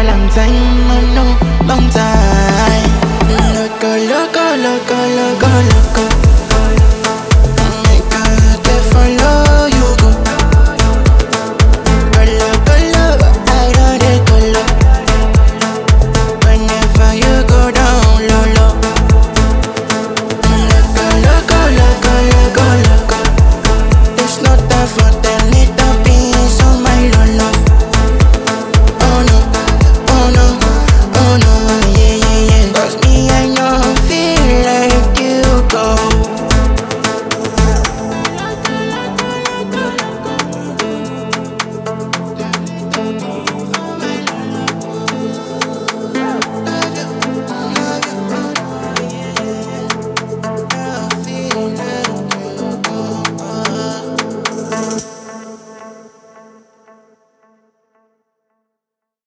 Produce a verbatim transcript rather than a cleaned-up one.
long time, I know, long time. Loco, loco, loco, loco, loco. Make her they follow you go. Color, color, I don't they color. Whenever you go down low, low. Loco, loco, loco, loco, loco. It's not time for them.